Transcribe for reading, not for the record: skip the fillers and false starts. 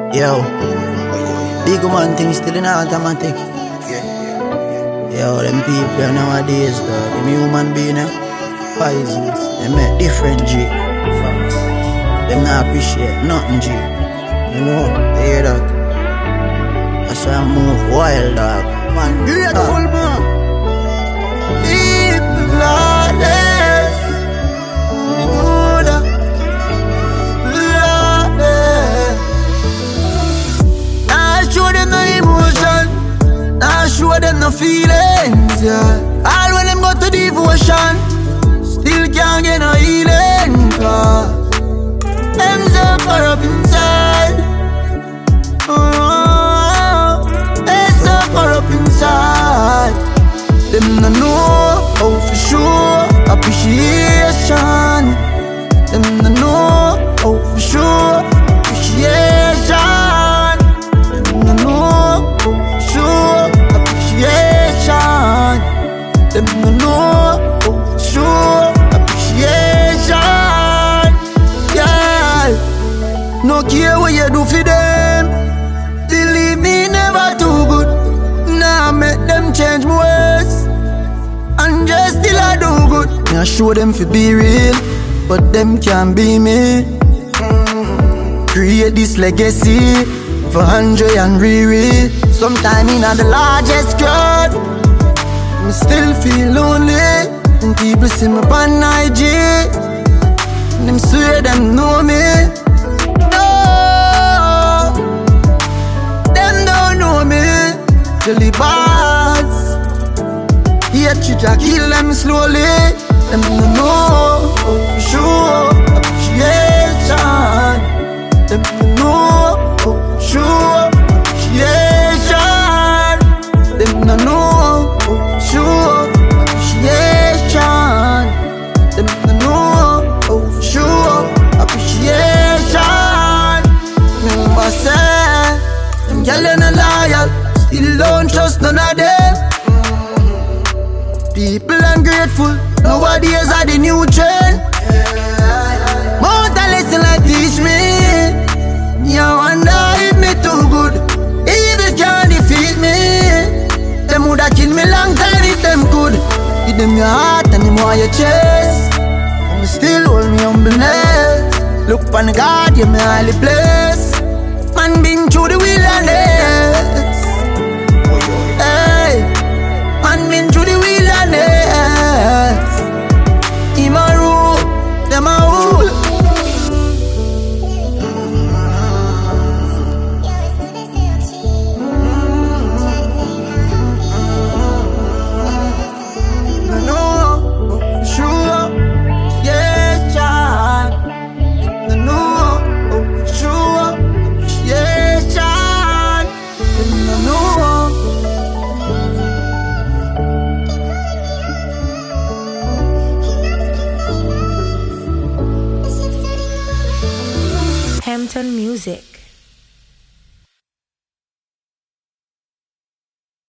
Yo, big man things still in automatic. Yo, them people nowadays, them human being, poisons. They make different G. Facts. Them not appreciate nothing G. You know, they hear that? That's why I move wild, dog. Man, grateful, man. People lawless. Show them no emotion, nah show them no feelings, yeah. All when them go to devotion, still can't get no healing, cause them so corrupt inside. Oh, they so corrupt inside. Them no know how for sure appreciation. Them no know how for sure appreciation. Them no know, sure appreciation. Yeah, no care what you do for them. Believe me, never too good. Nah, make them change my ways, and just still I do good. I show them fi be real, but them can't be me. Create this legacy for Andre and Riri. Sometime in the largest crowd, I still feel lonely. And people see me on IG, and them swear them know me. No, them don't know me. Jelly bars, yet you just kill them slowly. Them don't know for sure appreciation. Them don't know for sure appreciation. Them don't know sure appreciation. Them no know oh sure appreciation. Remember say them gyal they no loyal, still don't trust none of them. People ungrateful, nowadays are the new trend. More than lesson like teach me. You wonder if me too good, evil can't defeat me. Them woulda kill me long time if them could. Give them your heart and them want your chest. But me still hold me humbleness. Look on the God, yeah me highly blessed. Man been through the wilderness. Hey, man been through the wilderness. Him a rule, them a rule. Hampton Music.